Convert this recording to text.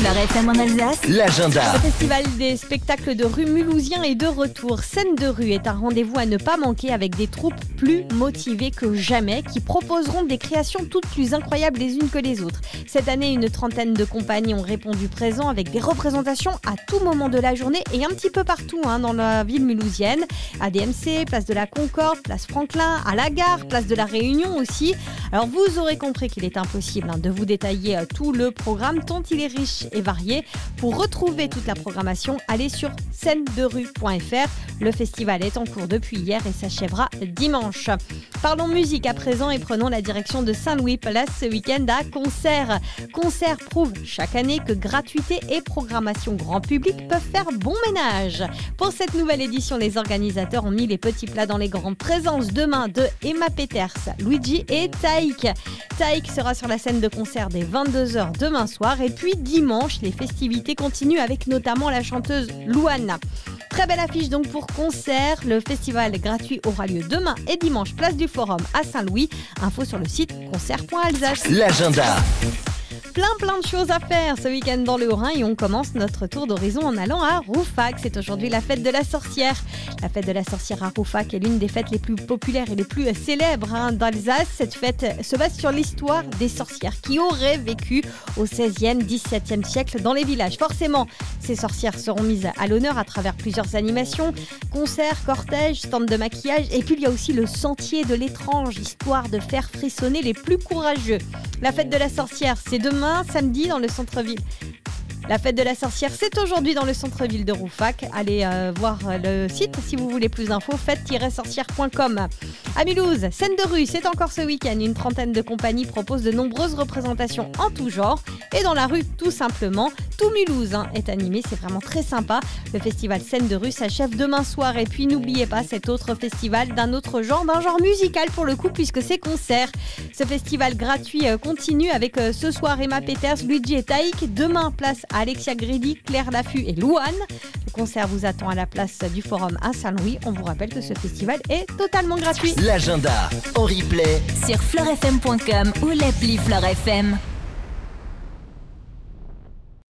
Fleur FM en Alsace. L'agenda. Le festival des spectacles de rue mulhousien est de retour. Scène de rue est un rendez-vous à ne pas manquer avec des troupes plus motivées que jamais qui proposeront des créations toutes plus incroyables les unes que les autres. Cette année, une trentaine de compagnies ont répondu présent avec des représentations à tout moment de la journée et un petit peu partout dans la ville mulhousienne. À DMC, place de la Concorde, place Franklin, à la gare, place de la Réunion aussi. Alors vous aurez compris qu'il est impossible de vous détailler tout le programme tant il est riche et varié. Pour retrouver toute la programmation, allez sur scène-de-rue.fr. Le festival est en cours depuis hier et s'achèvera dimanche. Parlons musique à présent et prenons la direction de Saint-Louis, place ce week-end à Concert. Concert prouve chaque année que gratuité et programmation grand public peuvent faire bon ménage. Pour cette nouvelle édition, les organisateurs ont mis les petits plats dans les grandes présences demain de Emma Peters, Luigi et Taïk. Taïk sera sur la scène de concert dès 22h demain soir et puis dimanche, les festivités continuent avec notamment la chanteuse Louane. Très belle affiche donc pour Concert. Le festival gratuit aura lieu demain et dimanche, place du Forum à Saint-Louis. Info sur le site concert.alsace. L'agenda. Plein de choses à faire ce week-end dans le Haut-Rhin et on commence notre tour d'horizon en allant à Rouffach. C'est aujourd'hui la fête de la sorcière. La fête de la sorcière à Rouffach est l'une des fêtes les plus populaires et les plus célèbres d'Alsace. Cette fête se base sur l'histoire des sorcières qui auraient vécu au XVIe, XVIIe siècle dans les villages. Forcément, ces sorcières seront mises à l'honneur à travers plusieurs animations, concerts, cortèges, stands de maquillage et puis il y a aussi le sentier de l'étrange, histoire de faire frissonner les plus courageux. La fête de la sorcière, c'est demain, samedi, dans le centre-ville. La fête de la sorcière, c'est aujourd'hui dans le centre-ville de Rouffach. Allez voir le site si vous voulez plus d'infos, fête-sorcière.com. À Mulhouse, scène de rue, c'est encore ce week-end. Une trentaine de compagnies proposent de nombreuses représentations en tout genre. Et dans la rue, tout simplement, tout Mulhouse est animé, c'est vraiment très sympa. Le festival scène de rue s'achève demain soir. Et puis n'oubliez pas cet autre festival d'un autre genre, d'un genre musical pour le coup, puisque c'est Concert. Ce festival gratuit continue avec ce soir Emma Peters, Luigi et Taïk. Demain, place à Alexia Grédy, Claire Laffut et Louane. Le concert vous attend à la place du Forum à Saint-Louis. On vous rappelle que ce festival est totalement gratuit. L'agenda en replay Sur fleurfm.com ou l'appli Fleur FM.